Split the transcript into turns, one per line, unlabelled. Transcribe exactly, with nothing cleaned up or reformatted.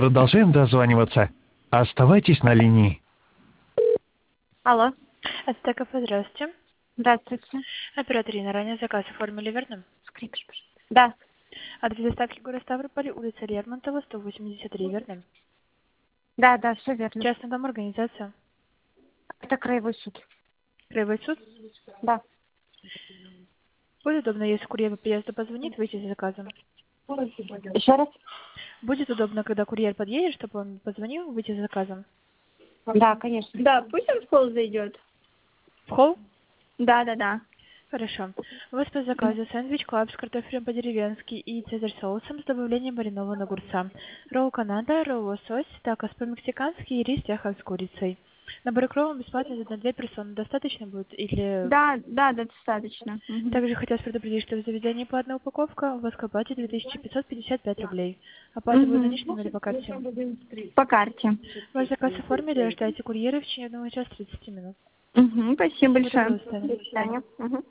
Продолжаем дозваниваться. Оставайтесь на линии.
Алло.
Это кафе, здравствуйте.
Здравствуйте.
Оператор Ирина, ранее заказ оформили, верно?
Скрипиш, пожалуйста. Да.
Адрес доставки город Ставрополь, улица Лермонтова, сто восемьдесят три, верно?
Да, да, все верно.
Частный дом, организация.
Это краевой суд.
Краевой суд.
Да.
Будет удобно, если курьер по приезду позвонит, выйти за заказом.
Еще раз?
Будет удобно, когда курьер подъедет, чтобы он позвонил, выйти за заказом.
Да, конечно.
Да, пусть он в холл зайдет.
В холл?
Да, да, да.
Хорошо. У вас по заказу сэндвич клаб с картофелем по-деревенски и цезарь соусом с добавлением маринованного огурца. Ролл канада, ролл лосось, такос по-мексикански и рис яхов с курицей. Набор кровом бесплатно на две персоны. Достаточно будет или...
Да, да, да, достаточно. Мгм.
Также хотелось предупредить, что в заведении платная упаковка, у вас к оплате две тысячи пятьсот пятьдесят пять рублей. Оплата будет
Мгм.
наличными или по карте?
По карте.
Ваш заказ оформили, ожидайте курьера в течение одного часа тридцати минут.
Угу, спасибо большое.
До свидания.
До свидания. Мгм.